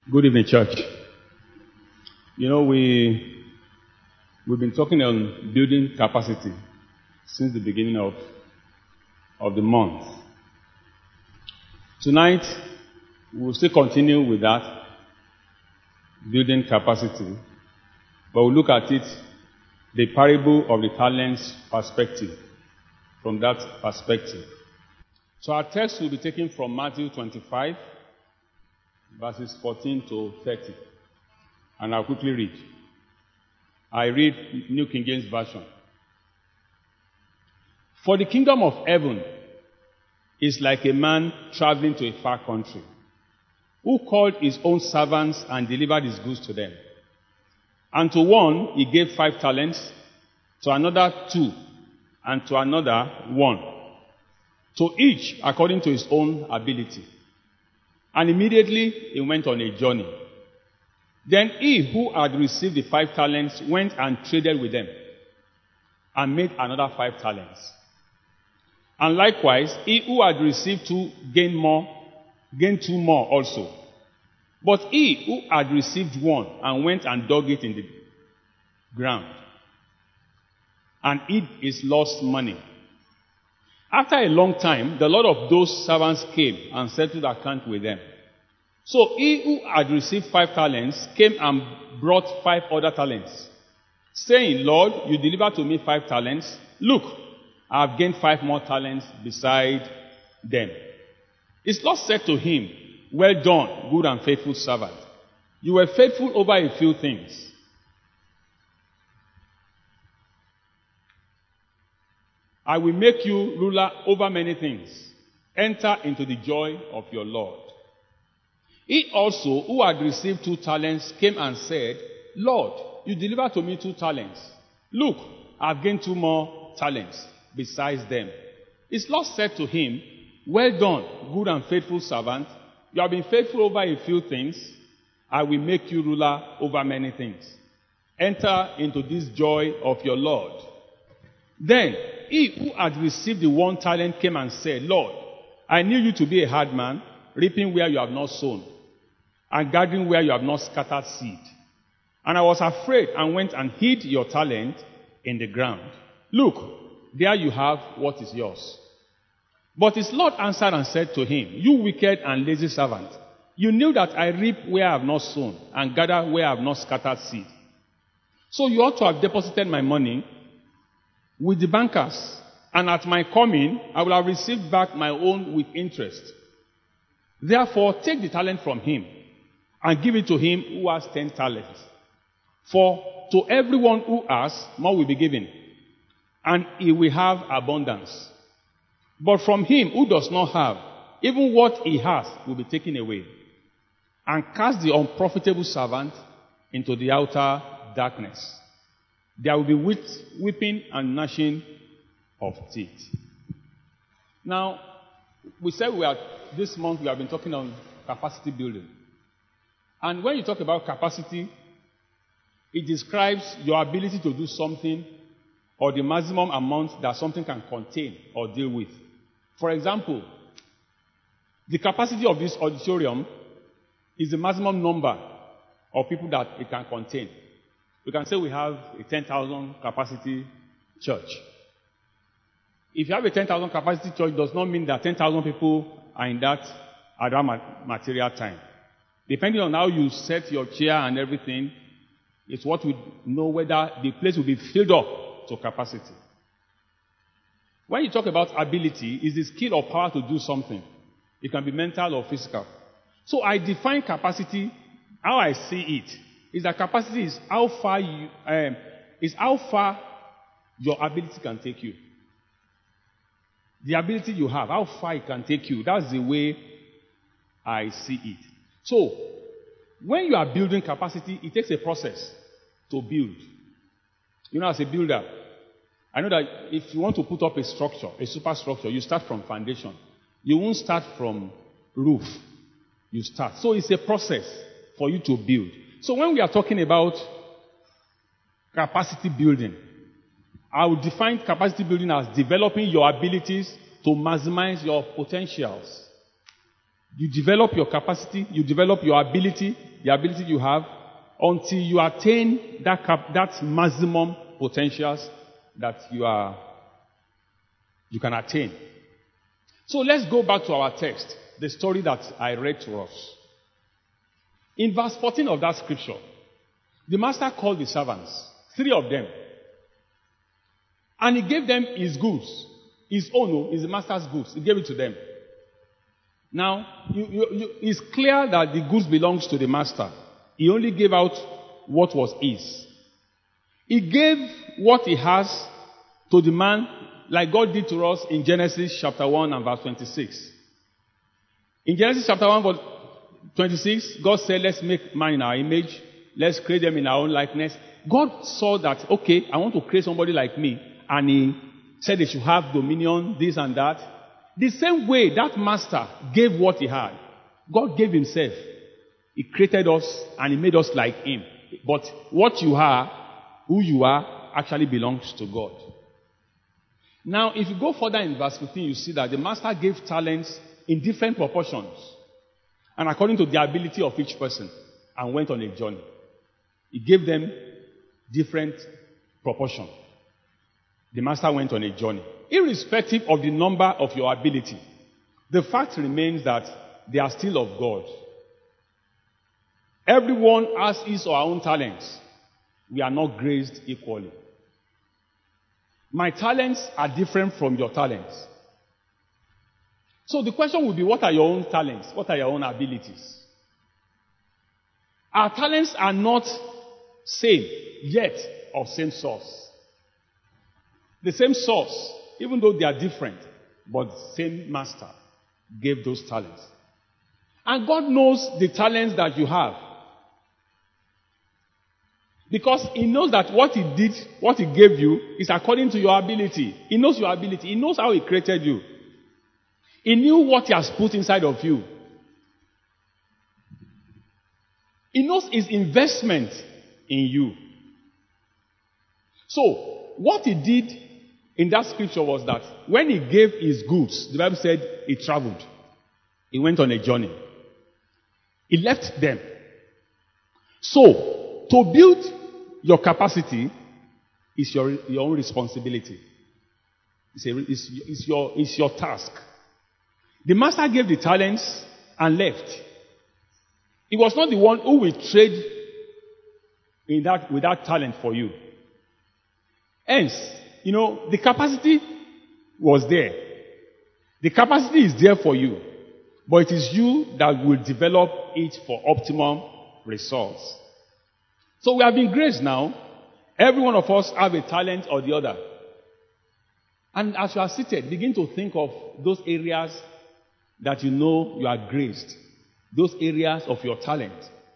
Good evening, church. You know, we've been talking on building capacity since the beginning of the month. Tonight, we'll still continue with that, building capacity, but we'll look at it, the parable of the talents perspective, from that perspective. So our text will be taken from Matthew 25, verses 14 to 30. And I'll quickly read. I read New King James Version. For the kingdom of heaven is like a man traveling to a far country, who called his own servants and delivered his goods to them. And to one he gave 5 talents, to another 2, and to another 1, to each according to his own ability. And immediately he went on a journey. Then he who had received the 5 talents went and traded with them, and made another 5 talents. And likewise, he who had received 2 gained 2 more also. But he who had received 1 and went and dug it in the ground, and hid his lost money. After a long time, the lord of those servants came and settled account with them. So he who had received 5 talents came and brought 5 other talents, saying, Lord, you delivered to me 5 talents. Look, I have gained 5 more talents beside them. His Lord said to him, well done, good and faithful servant. You were faithful over a few things. I will make you ruler over many things. Enter into the joy of your Lord. He also, who had received 2 talents, came and said, Lord, you delivered to me 2 talents. Look, I have gained 2 more talents besides them. His Lord said to him, well done, good and faithful servant. You have been faithful over a few things. I will make you ruler over many things. Enter into this joy of your Lord. Then he who had received the 1 talent came and said, Lord, I knew you to be a hard man, reaping where you have not sown, and gathering where you have not scattered seed. And I was afraid and went and hid your talent in the ground. Look, there you have what is yours. But his Lord answered and said to him, you wicked and lazy servant, you knew that I reap where I have not sown, and gather where I have not scattered seed. So you ought to have deposited my money with the bankers, and at my coming, I will have received back my own with interest. Therefore, take the talent from him, and give it to him who has 10 talents. For to everyone who has, more will be given, and he will have abundance. But from him who does not have, even what he has will be taken away. And cast the unprofitable servant into the outer darkness. There will be weeping and gnashing of teeth. Now, we said this month we have been talking on capacity building. And when you talk about capacity, it describes your ability to do something or the maximum amount that something can contain or deal with. For example, the capacity of this auditorium is the maximum number of people that it can contain. We can say we have a 10,000 capacity church. If you have a 10,000 capacity church, it does not mean that 10,000 people are in that at that material time. Depending on how you set your chair and everything, it's what we know whether the place will be filled up to capacity. When you talk about ability, it's the skill or power to do something. It can be mental or physical. So I define capacity, how I see it, is that capacity is how far your ability can take you. The ability you have, how far it can take you. That's the way I see it. So, when you are building capacity, it takes a process to build. You know, as a builder, I know that if you want to put up a structure, a superstructure, you start from foundation. You won't start from roof. You start. So it's a process for you to build. So when we are talking about capacity building, I would define capacity building as developing your abilities to maximize your potentials. You develop your capacity, you develop your ability, the ability you have, until you attain that maximum potentials that you can attain. So let's go back to our text, the story that I read to us. In verse 14 of that scripture, the master called the servants, 3 of them, and he gave them his goods. His own is the master's goods. He gave it to them. Now, it's clear that the goods belongs to the master. He only gave out what was his. He gave what he has to the man, like God did to us in Genesis chapter 1 and verse 26. In Genesis chapter 1 verse 26, God said, let's make man in our image. Let's create them in our own likeness. God saw that, okay, I want to create somebody like me. And he said they should have dominion, this and that. The same way that master gave what he had, God gave himself. He created us and he made us like him. But what you are, who you are, actually belongs to God. Now, if you go further in verse 15, you see that the master gave talents in different proportions and according to the ability of each person, and went on a journey. He gave them different proportions. The master went on a journey. Irrespective of the number of your ability, the fact remains that they are still of God. Everyone has his or her own talents. We are not graced equally. My talents are different from your talents. So the question will be, what are your own talents? What are your own abilities? Our talents are not same, yet of same source. The same source, even though they are different, but the same master gave those talents. And God knows the talents that you have. Because he knows that what he did, what he gave you, is according to your ability. He knows your ability. He knows how he created you. He knew what he has put inside of you. He knows his investment in you. So, what he did in that scripture was that when he gave his goods, the Bible said he traveled. He went on a journey. He left them. So, to build your capacity is your own responsibility. It's your task. The master gave the talents and left. He was not the one who will trade with that talent for you. Hence, the capacity was there. The capacity is there for you. But it is you that will develop it for optimum results. So we have been graced now. Every one of us have a talent or the other. And as you are seated, begin to think of those areas that you know you are graced. Those areas of your talent.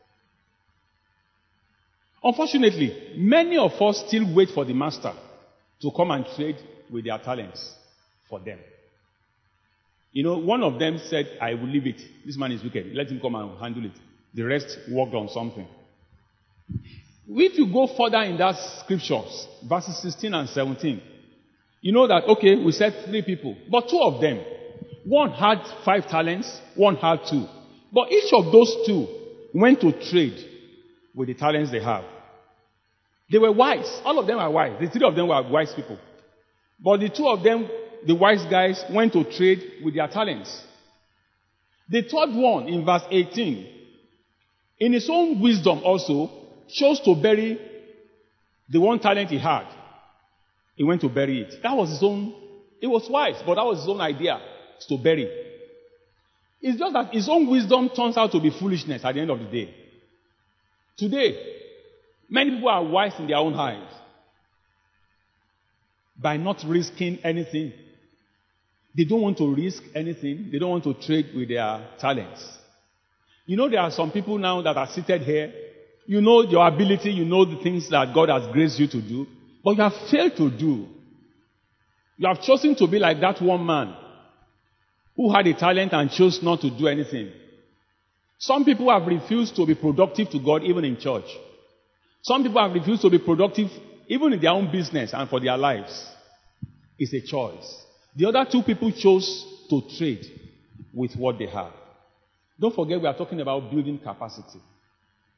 Unfortunately, many of us still wait for the master to come and trade with their talents for them. One of them said, I will leave it. This man is wicked. Let him come and handle it. The rest worked on something. If you go further in that scriptures, verses 16 and 17, you know that, okay, we said 3 people, but 2 of them, one had 5 talents, one had 2. But each of those 2 went to trade with the talents they have. They were wise. All of them are wise. The 3 of them were wise people. But the 2 of them, the wise guys, went to trade with their talents. The 3rd one, in verse 18, in his own wisdom also, chose to bury the 1 talent he had. He went to bury it. That was his own. It was wise, but that was his own idea, to bury. It's just that his own wisdom turns out to be foolishness at the end of the day. Today, many people are wise in their own eyes by not risking anything. They don't want to risk anything. They don't want to trade with their talents. There are some people now that are seated here. You know your ability. You know the things that God has graced you to do. But you have failed to do. You have chosen to be like that one man who had a talent and chose not to do anything. Some people have refused to be productive to God even in church. Some people have refused to be productive even in their own business and for their lives. It's a choice. The other 2 people chose to trade with what they have. Don't forget we are talking about building capacity.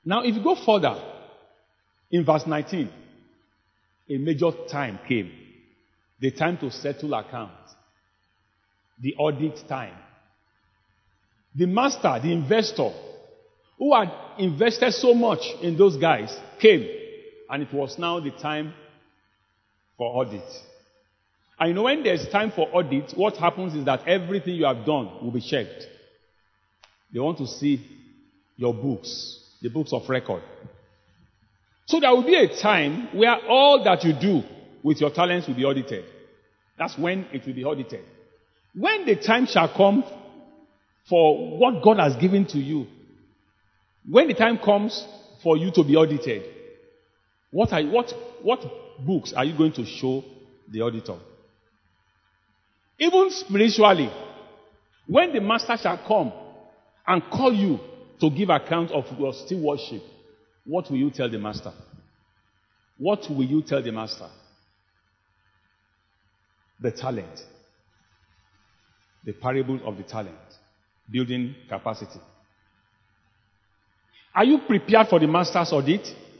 Now, if you go further, in verse 19, a major time came. The time to settle accounts. The audit time. The master, the investor, who had invested so much in those guys, came. And it was now the time for audit. And you know, when there's time for audit, what happens is that everything you have done will be checked. They want to see your books, the books of record. So there will be a time where all that you do with your talents will be audited. That's when it will be audited. When the time shall come for what God has given to you, when the time comes for you to be audited, what books are you going to show the auditor? Even spiritually, when the master shall come and call you to give account of your stewardship, what will you tell the master? What will you tell the master? The talent. The parable of the talent. Building capacity. Are you prepared for the master's audit?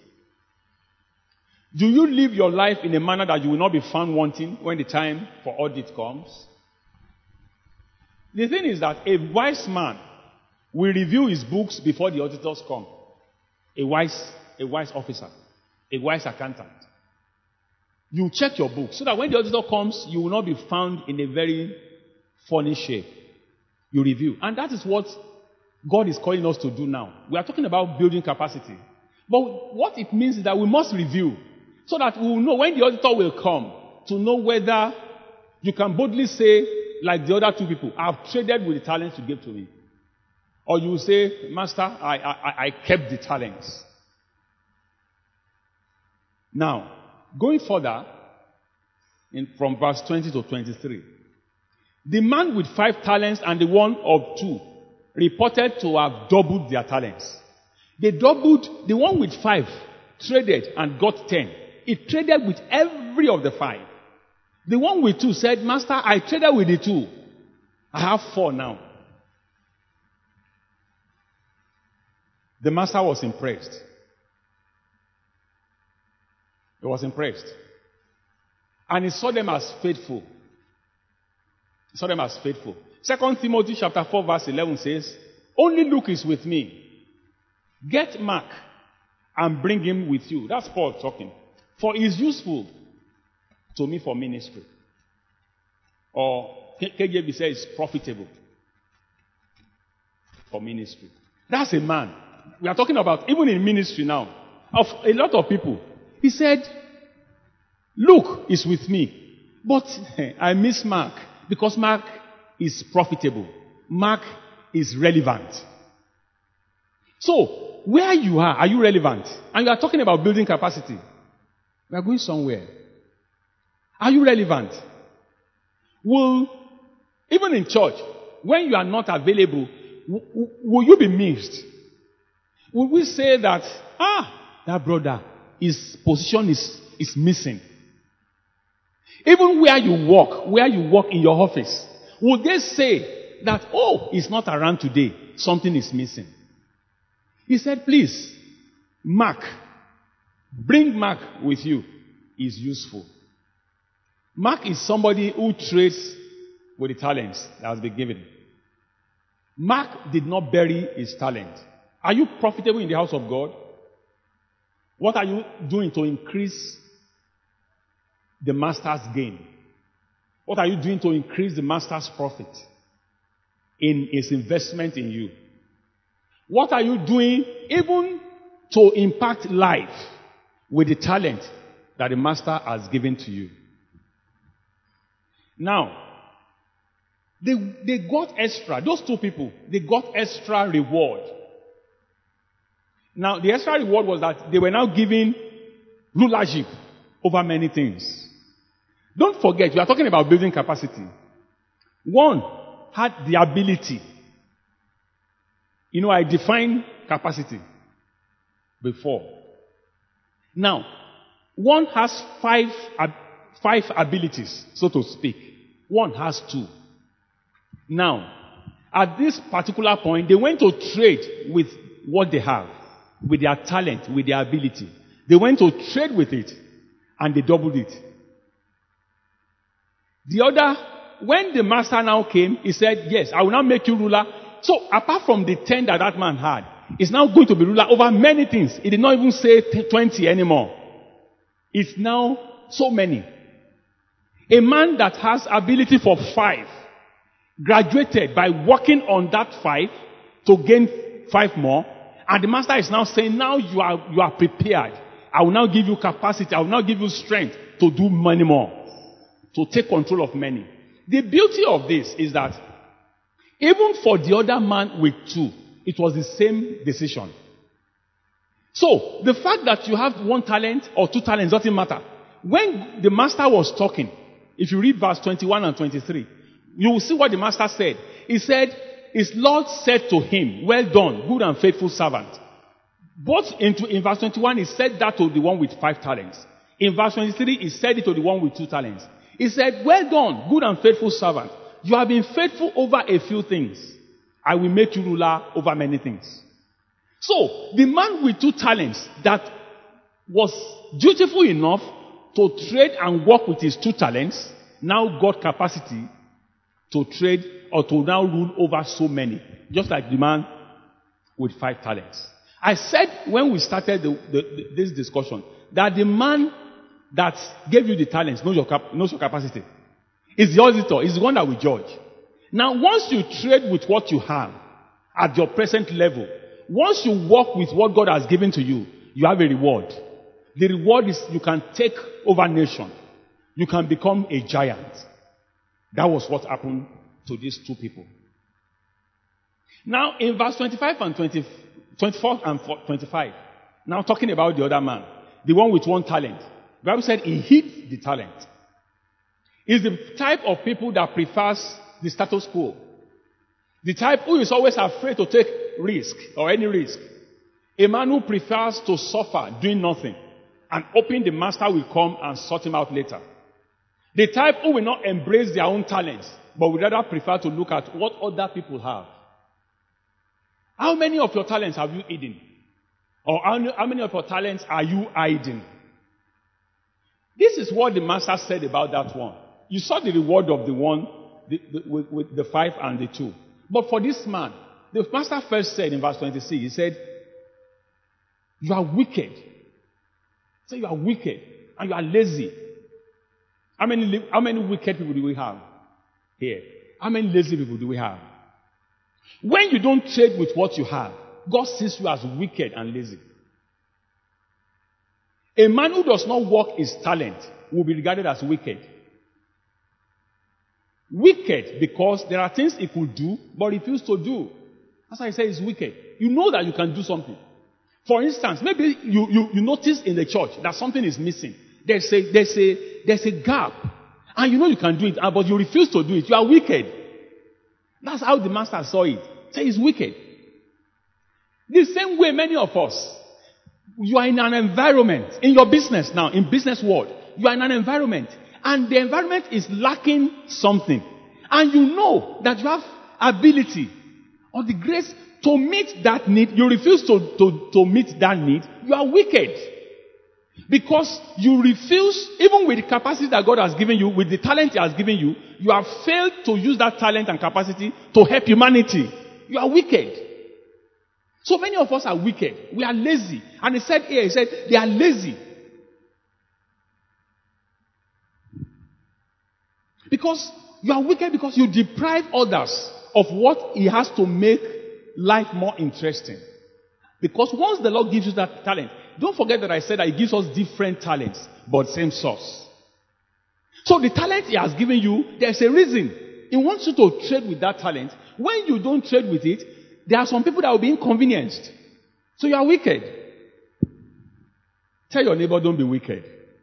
Do you live your life in a manner that you will not be found wanting when the time for audit comes? The thing is that a wise man will review his books before the auditors come. A wise officer, a wise accountant. You check your books so that when the auditor comes, you will not be found in a very funny shape. You review. And that is what God is calling us to do now. We are talking about building capacity. But what it means is that we must review so that we will know when the auditor will come to know whether you can boldly say, like the other two people, I've traded with the talents you gave to me. Or you will say, Master, I kept the talents. Now, going further, from verse 20 to 23, the man with 5 talents and the one of 2 reported to have doubled their talents. They doubled, the one with 5 traded and got 10. He traded with every of the 5. The one with 2 said, Master, I traded with the 2. I have 4 now. The master was impressed. He was impressed. And he saw them as faithful. He saw them as faithful. 2 Timothy chapter 4 verse 11 says, only Luke is with me. Get Mark and bring him with you. That's Paul talking. For he is useful to me for ministry. Or KJV says profitable for ministry. That's a man. We are talking about, even in ministry now, of a lot of people. He said, Luke is with me, but I miss Mark because Mark is profitable. Mark is relevant. So, where you are you relevant? And you are talking about building capacity. We are going somewhere. Are you relevant? Even in church, when you are not available, will you be missed? Will we say that, that brother, his position is missing? Even where you work in your office, will they say that, he's not around today, something is missing? He said, please, bring Mark with you. Is useful. Mark is somebody who trades with the talents that has been given. Mark did not bury his talent. Are you profitable in the house of God? What are you doing to increase the master's gain? What are you doing to increase the master's profit in his investment in you? What are you doing even to impact life with the talent that the master has given to you? Now, they got extra. Those 2 people, they got extra reward. Now, the extra reward was that they were now given rulership over many things. Don't forget, we are talking about building capacity. One had the ability. I defined capacity before. Now, one has 5 abilities, so to speak. One has 2. Now, at this particular point, they went to trade with what they have. with their talent, with their ability. They went to trade with it, and they doubled it. The other, when the master now came, he said, yes, I will now make you ruler. So apart from the 10 that that man had, he's now going to be ruler over many things. He did not even say 20 anymore. It's now so many. A man that has ability for 5 graduated by working on that 5 to gain 5 more, and the master is now saying, now you are prepared. I will now give you capacity. I will now give you strength to do many more, to take control of many. The beauty of this is that even for the other man with 2, it was the same decision. So, the fact that you have 1 talent or 2 talents doesn't matter. When the master was talking, if you read verse 21 and 23, you will see what the master said. He said, his Lord said to him, well done, good and faithful servant. In verse 21, he said that to the one with 5 talents. In verse 23, he said it to the one with 2 talents. He said, well done, good and faithful servant. You have been faithful over a few things. I will make you ruler over many things. So, the man with 2 talents that was dutiful enough to trade and work with his 2 talents now got capacity to trade or to now rule over so many. Just like the man with 5 talents. I said when we started this discussion that the man that gave you the talents knows your capacity. It's the auditor. It's the one that will judge. Now, once you trade with what you have at your present level, once you work with what God has given to you, you have a reward. The reward is you can take over nation. You can become a giant. That was what happened to these 2 people. Now, in verse 25 and 24 and 25, now talking about the other man, the one with 1 talent. The Bible said he hid the talent. He's the type of people that prefers the status quo. The type who is always afraid to take risk or any risk. A man who prefers to suffer doing nothing and hoping the master will come and sort him out later. The type who will not embrace their own talents but would rather prefer to look at what other people have. How many of your talents have you hidden? Or how many of your talents are you hiding? This is what the master said about that one. You saw the reward of the one with the 5 and the 2. But for this man, the master first said in verse 26, he said, you are wicked. So you are wicked and you are lazy. How many wicked people do we have here? How many lazy people do we have? When you don't trade with what you have, God sees you as wicked and lazy. A man who does not work his talent will be regarded as wicked. Wicked because there are things he could do but refuse to do. That's why I say he's wicked. You know that you can do something. For instance, maybe you notice in the church that something is missing. There's a gap. And you know you can do it, but you refuse to do it. You are wicked. That's how the master saw it. Say he's wicked. The same way many of us, you are in an environment, in your business now, in business world, you are in an environment, and the environment is lacking something. And you know that you have ability or the grace to meet that need. You refuse to meet that need. You are wicked. Because you refuse, even with the capacity that God has given you, with the talent He has given you, you have failed to use that talent and capacity to help humanity. You are wicked. So many of us are wicked. We are lazy. And he said they are lazy. Because you are wicked because you deprive others of what He has to make life more interesting. Because once the Lord gives you that talent, don't forget that I said that He gives us different talents, but same source. So the talent He has given you, there's a reason. He wants you to trade with that talent. When you don't trade with it, there are some people that will be inconvenienced. So you are wicked. Tell your neighbor, don't be wicked.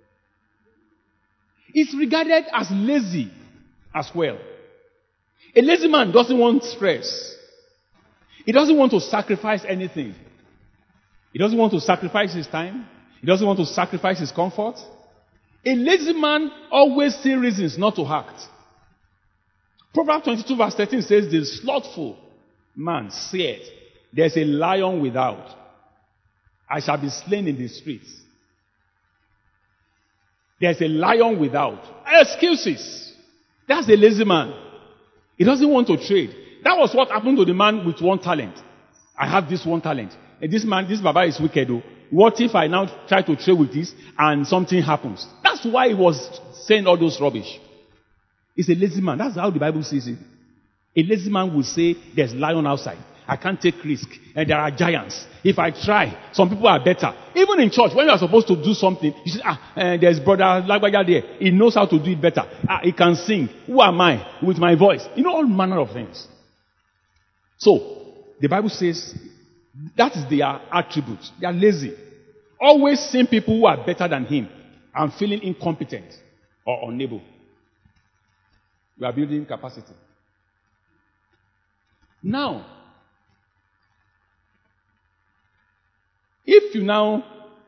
It's regarded as lazy as well. A lazy man doesn't want stress. He doesn't want to sacrifice anything. He doesn't want to sacrifice his time. He doesn't want to sacrifice his comfort. A lazy man always sees reasons not to act. Proverbs 22 verse 13 says, the slothful man said, there's a lion without, I shall be slain in the streets. There's a lion without. Excuses. That's a lazy man. He doesn't want to trade. That was what happened to the man with 1 talent. I have this 1 talent. And this Baba is wicked. Though. What if I now try to trade with this and something happens? That's why he was saying all those rubbish. He's a lazy man. That's how the Bible says it. A lazy man will say, there's lion outside. I can't take risk. And there are giants. If I try, some people are better. Even in church, when you are supposed to do something, you say, there's brother Lagbaja there. He knows how to do it better. He can sing. Who am I? With my voice. You know, all manner of things. So, the Bible says, that is their attribute. They are lazy. Always seeing people who are better than him and feeling incompetent or unable. We are building capacity. Now, if you now,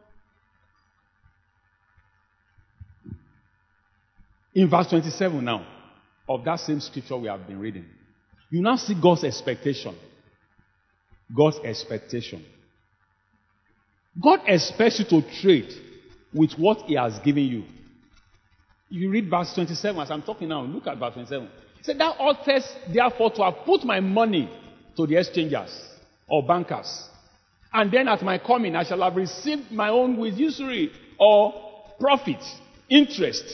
in verse 27 now, of that same scripture we have been reading, you now see God's expectation. God's expectation. God expects you to trade with what he has given you. You read verse 27 as I'm talking now. Look at verse 27. He said, thou oughtest therefore to have put my money to the exchangers or bankers. And then at my coming I shall have received my own with usury or profit, interest.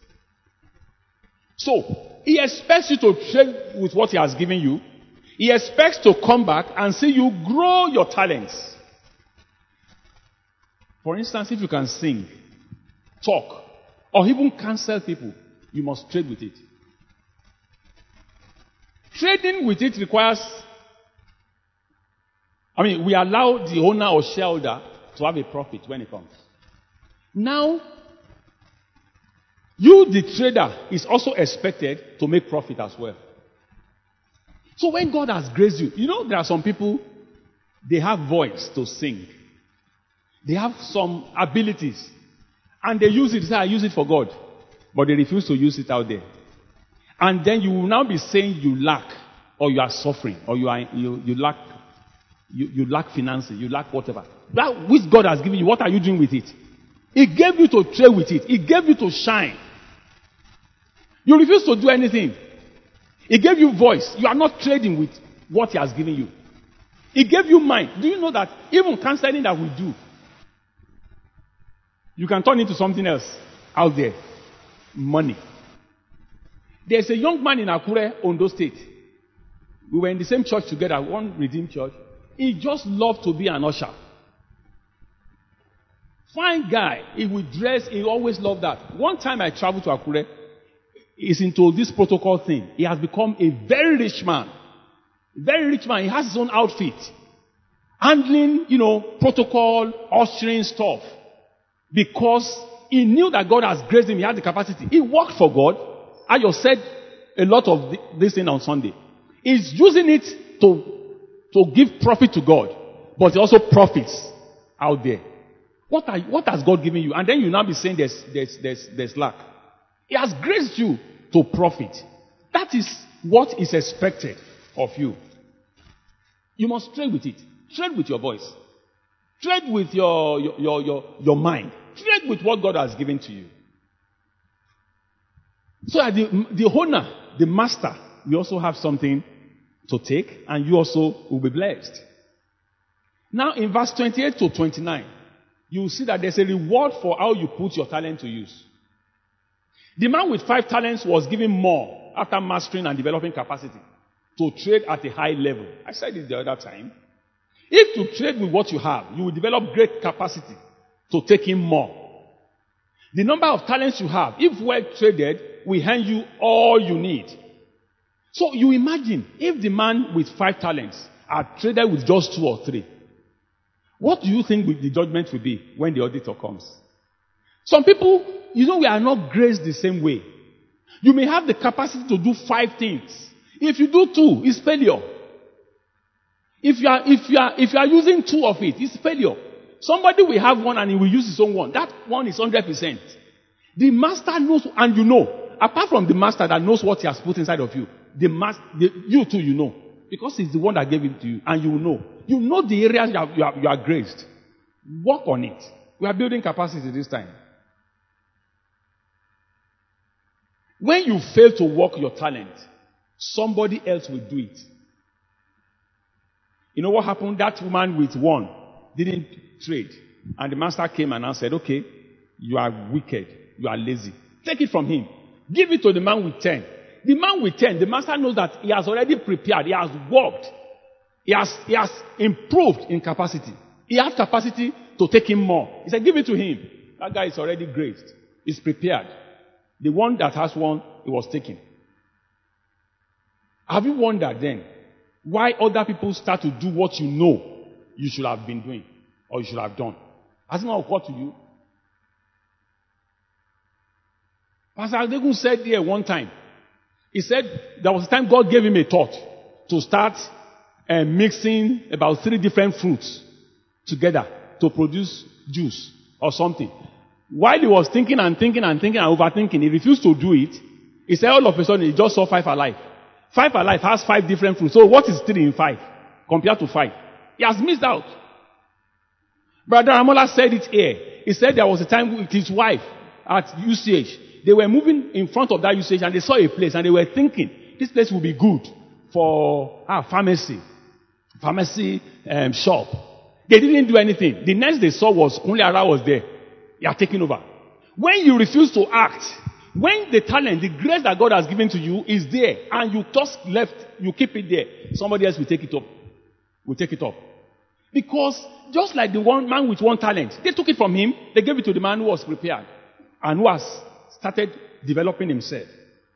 So, he expects you to trade with what he has given you. He expects to come back and see you grow your talents. For instance, if you can sing, talk, or even counsel people, you must trade with it. Trading with it requires, we allow the owner or shareholder to have a profit when it comes. Now, you, the trader, is also expected to make profit as well. So when God has graced you, there are some people, they have voice to sing. They have some abilities. And they use it, say, I use it for God. But they refuse to use it out there. And then you will now be saying you lack, or you are suffering, or you lack financing, you lack whatever. That which God has given you, what are you doing with it? He gave you to trade with it. He gave you to shine. You refuse to do anything. He gave you voice. You are not trading with what he has given you. He gave you mind. Do you know that even counseling that we do, you can turn into something else out there. Money. There's a young man in Akure, Ondo State. We were in the same church together, one Redeemed church. He just loved to be an usher. Fine guy. He would dress. He always loved that. One time I traveled to Akure. He's into this protocol thing. He has become a very rich man. Very rich man. He has his own outfit. Handling, protocol, ushering stuff. Because he knew that God has graced him. He had the capacity. He worked for God. I just said a lot of this thing on Sunday. He's using it to give profit to God. But he also profits out there. What has God given you? And then you now be saying there's lack. He has graced you to profit. That is what is expected of you. You must trade with it. Trade with your voice. Trade with your mind. Trade with what God has given to you. So that the owner, the master, we also have something to take, and you also will be blessed. Now in verse 28 to 29, you will see that there's a reward for how you put your talent to use. The man with 5 talents was given more after mastering and developing capacity to trade at a high level. I said it the other time. If you trade with what you have, you will develop great capacity to take in more. The number of talents you have, if well traded, will hand you all you need. So you imagine, if the man with 5 talents had traded with just 2 or 3, what do you think the judgment will be when the auditor comes? Some people, we are not graced the same way. You may have the capacity to do 5 things. If you do 2, it's failure. If you are using 2 of it, it's failure. Somebody will have 1 and he will use his own 1. That 1 is 100%. The master knows, and apart from the master that knows what he has put inside of you, you too, because he's the one that gave it to you, and you know. You know the areas you are graced. Work on it. We are building capacity this time. When you fail to work your talent, somebody else will do it. You know what happened? That woman with one didn't trade. And the master came and said, okay, you are wicked. You are lazy. Take it from him. Give it to the man with 10. The man with 10, the master knows that he has already prepared. He has worked. He has improved in capacity. He has capacity to take him more. He said, give it to him. That guy is already graced. He's prepared. The one that has one, he was taken. Have you wondered then why other people start to do what you know you should have been doing or you should have done? Has it not occurred to you? Pastor Adegun said here one time, he said there was a time God gave him a thought to start mixing about 3 different fruits together to produce juice or something. While he was thinking and overthinking, he refused to do it. He said all of a sudden he just saw 5 alive. 5 alive has 5 different fruits. So what is 3 in 5 compared to 5? He has missed out. Brother Amola said it here. He said there was a time with his wife at UCH. They were moving in front of that UCH and they saw a place and they were thinking this place will be good for pharmacy shop. They didn't do anything. The next they saw was Kunle Ara was there. You are taking over. When you refuse to act, when the talent, the grace that God has given to you is there, and you just left, you keep it there, somebody else will take it up. Because just like the one man with one talent, they took it from him, they gave it to the man who was prepared and who has started developing himself.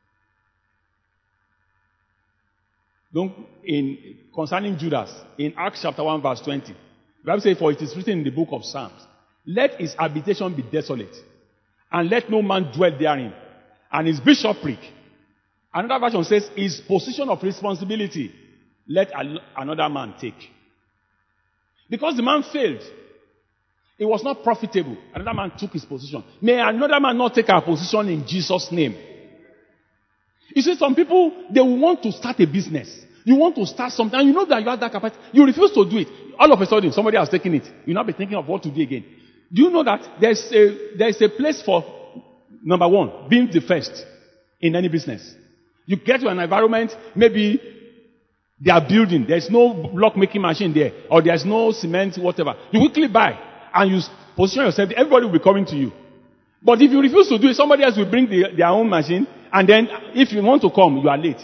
Concerning Judas, in Acts chapter 1 verse 20, the Bible says, for it is written in the book of Psalms, let his habitation be desolate, and let no man dwell therein, and his bishopric. Another version says, his position of responsibility, let another man take. Because the man failed. It was not profitable. Another man took his position. May another man not take our position in Jesus' name. You see, some people, they want to start a business. You want to start something, and you know that you have that capacity. You refuse to do it. All of a sudden, somebody has taken it. You'll not be thinking of what to do again. Do you know that there's a place for, number one, being the first in any business? You get to an environment, maybe they are building, there's no block making machine there, or there's no cement, whatever. You quickly buy, and you position yourself, everybody will be coming to you. But if you refuse to do it, somebody else will bring their own machine, and then if you want to come, you are late.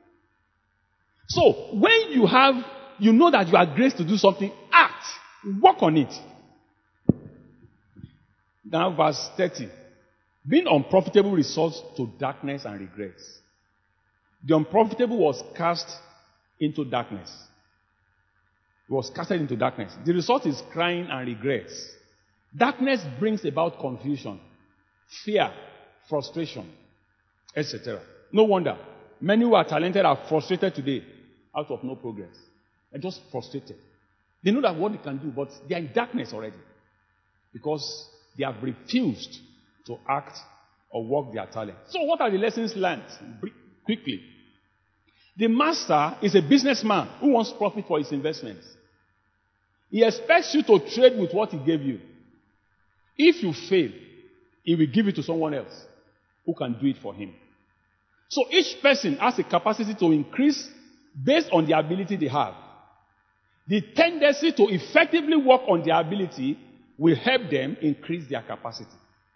So, when you know that you are graced to do something, act, work on it. Now, verse 30. Being unprofitable resorts to darkness and regrets. The unprofitable was cast into darkness. It was casted into darkness. The result is crying and regrets. Darkness brings about confusion, fear, frustration, etc. No wonder many who are talented are frustrated today out of no progress. They're just frustrated. They know that what they can do, but they are in darkness already because they have refused to act or work their talent. So what are the lessons learned? Quickly. The master is a businessman who wants profit for his investments. He expects you to trade with what he gave you. If you fail, he will give it to someone else who can do it for him. So each person has a capacity to increase based on the ability they have. The tendency to effectively work on their ability will help them increase their capacity.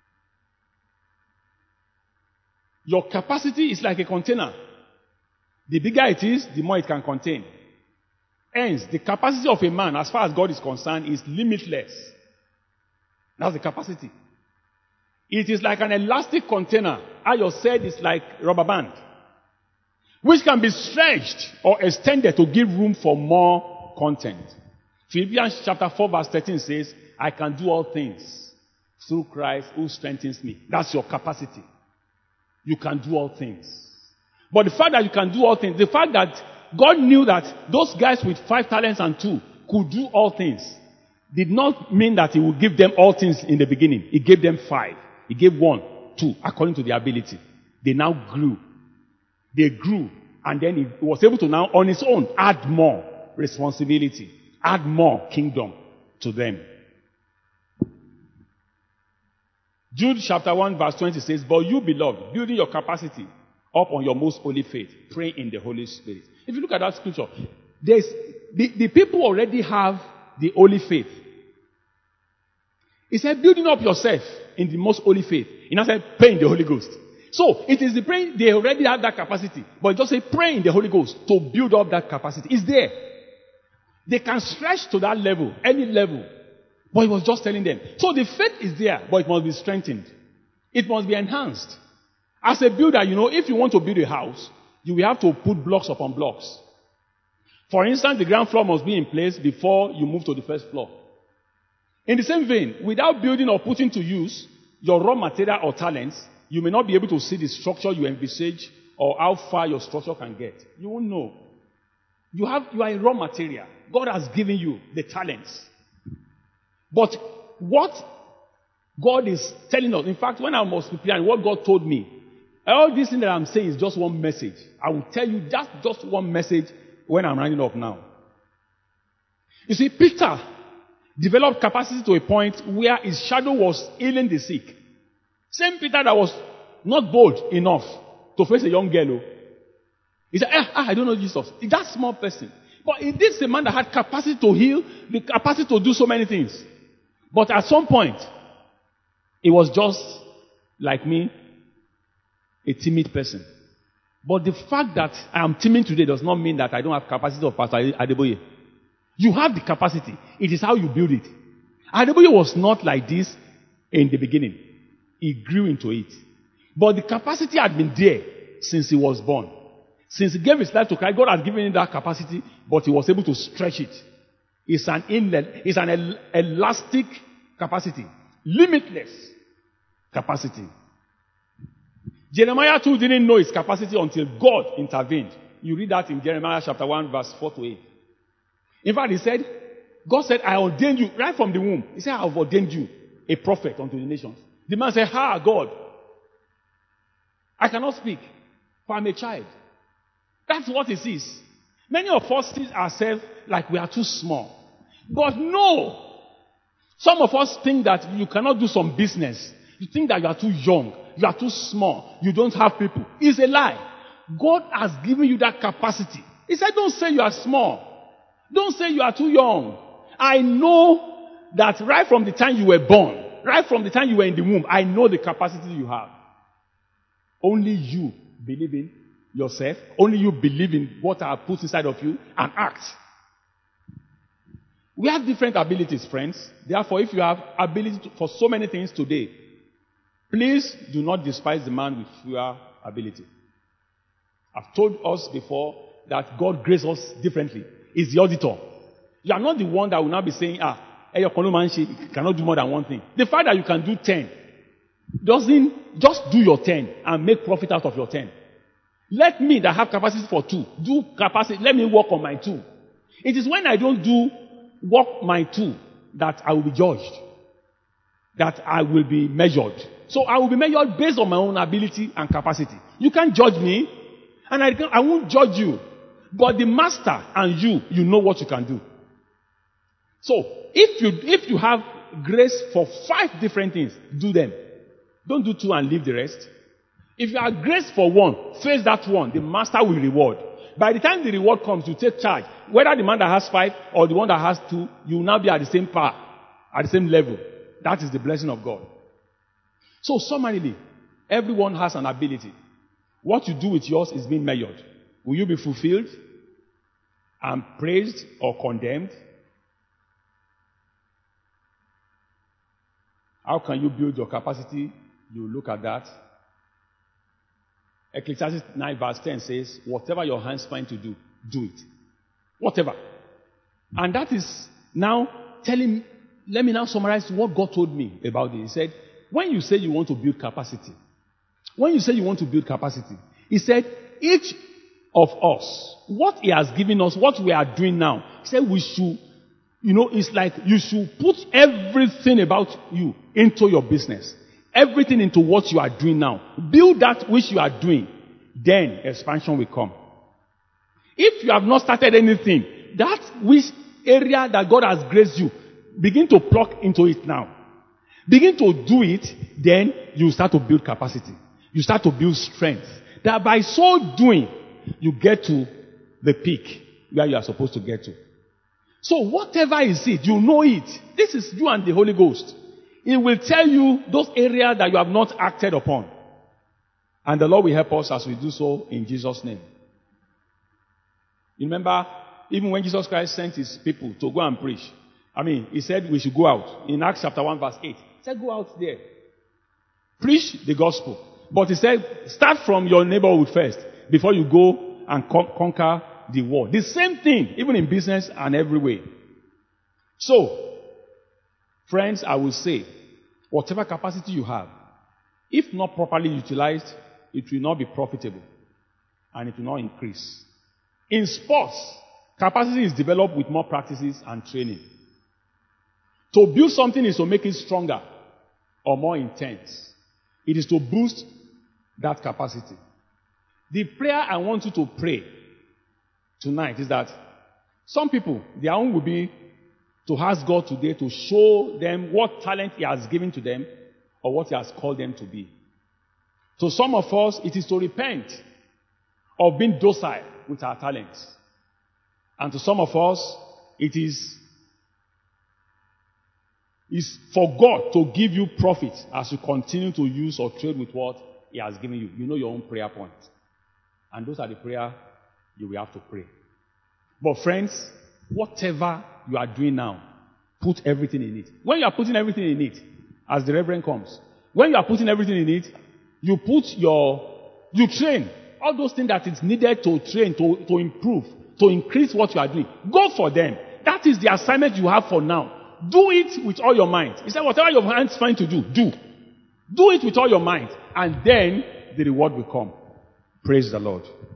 Your capacity is like a container. The bigger it is, the more it can contain. Hence, the capacity of a man, as far as God is concerned, is limitless. That's the capacity. It is like an elastic container. Ayo said it's like rubber band, which can be stretched or extended to give room for more content. Philippians chapter 4 verse 13 says, I can do all things through Christ who strengthens me. That's your capacity. You can do all things. But the fact that you can do all things, the fact that God knew that those guys with 5 talents and 2 could do all things, did not mean that he would give them all things in the beginning. He gave them 5. He gave 1, 2, according to their ability. They now grew. They grew. And then he was able to now, on his own, add more responsibility, add more kingdom to them. Jude chapter 1 verse 20 says, but you, beloved, building your capacity up on your most holy faith, pray in the Holy Spirit. If you look at that scripture, the people already have the holy faith. He said, building up yourself in the most holy faith. He now said, pray in the Holy Ghost. So, it is the praying, they already have that capacity. But just say, pray in the Holy Ghost to build up that capacity. It's there. They can stretch to that level, any level. But he was just telling them. So the faith is there, but it must be strengthened. It must be enhanced. As a builder, if you want to build a house, you will have to put blocks upon blocks. For instance, the ground floor must be in place before you move to the first floor. In the same vein, without building or putting to use your raw material or talents, you may not be able to see the structure you envisage or how far your structure can get. You won't know. You are a raw material. God has given you the talents. But what God is telling us, in fact, when I was preparing, what God told me, all this thing that I'm saying is just one message. I will tell you just one message when I'm running up now. You see, Peter developed capacity to a point where his shadow was healing the sick. Same Peter that was not bold enough to face a young girl. He said, I don't know Jesus. He's that small person. But this is a man that had capacity to heal, the capacity to do so many things. But at some point, he was just like me, a timid person. But the fact that I am timid today does not mean that I don't have capacity of Pastor Adeboye. You have the capacity. It is how you build it. Adeboye was not like this in the beginning. He grew into it. But the capacity had been there since he was born. Since he gave his life to Christ, God has given him that capacity, but he was able to stretch it. It's an elastic capacity. Limitless capacity. Jeremiah too didn't know his capacity until God intervened. You read that in Jeremiah chapter 1 verse 4 to 8. In fact, God said, I ordained you right from the womb. He said, I have ordained you a prophet unto the nations. The man said, God, I cannot speak, for I'm a child. That's what it is. Many of us see ourselves like we are too small. But no. Some of us think that you cannot do some business. You think that you are too young. You are too small. You don't have people. It's a lie. God has given you that capacity. He said, don't say you are small. Don't say you are too young. I know that right from the time you were born, right from the time you were in the womb, I know the capacity you have. Only you believe in yourself. Only you believe in what I have put inside of you and act. We have different abilities, friends. Therefore, if you have ability for so many things today, please do not despise the man with fewer ability. I've told us before that God graced us differently. He's the auditor. You are not the one that will now be saying, you cannot do more than one thing. The fact that you can do 10 doesn't just do your 10 and make profit out of your 10. Let me that have capacity for 2 do capacity. Let me work on my 2. It is when I don't do work my 2 that I will be judged, that I will be measured. So I will be measured based on my own ability and capacity. You can't judge me, and I won't judge you. But the master and you know what you can do. So if you have grace for 5 different things, do them. Don't do 2 and leave the rest. If you have grace for 1, face that one. The master will reward. By the time the reward comes, you take charge. Whether the man that has 5 or the one that has 2, you will now be at the same power, at the same level. That is the blessing of God. So summarily, everyone has an ability. What you do with yours is being measured. Will you be fulfilled and praised or condemned? How can you build your capacity? You look at that. Ecclesiastes 9 verse 10 says, whatever your hands find to do, do it. Whatever. And that is now telling, let me now summarize what God told me about this. He said, when you say you want to build capacity, He said, each of us, what He has given us, what we are doing now, He said we should, it's like you should put everything about you into your business. Everything into what you are doing now. Build that which you are doing. Then expansion will come. If you have not started anything, that which area that God has graced you, begin to plug into it now. Begin to do it, then you start to build capacity. You start to build strength. That by so doing, you get to the peak where you are supposed to get to. So whatever is it, you know it. This is you and the Holy Ghost. It will tell you those areas that you have not acted upon. And the Lord will help us as we do so in Jesus' name. You remember, even when Jesus Christ sent his people to go and preach, he said we should go out. In Acts chapter 1 verse 8, he said go out there. Preach the gospel. But he said, start from your neighborhood first before you go and conquer the world. The same thing, even in business and every way. So, friends, I will say, whatever capacity you have, if not properly utilized, it will not be profitable and it will not increase. In sports, capacity is developed with more practices and training. To build something is to make it stronger or more intense. It is to boost that capacity. The prayer I want you to pray tonight is that some people, their own will be to ask God today to show them what talent He has given to them or what He has called them to be. To some of us, it is to repent of being docile with our talents. And to some of us, it is for God to give you profit as you continue to use or trade with what He has given you. You know your own prayer point. And those are the prayer you will have to pray. But friends, whatever you are doing now, put everything in it. When you are putting everything in it, as the Reverend comes, when you are putting everything in it, you train. All those things that is needed to train, to improve, to increase what you are doing. Go for them. That is the assignment you have for now. Do it with all your might. He said, whatever your hands find to do, do. Do it with all your might. And then the reward will come. Praise the Lord.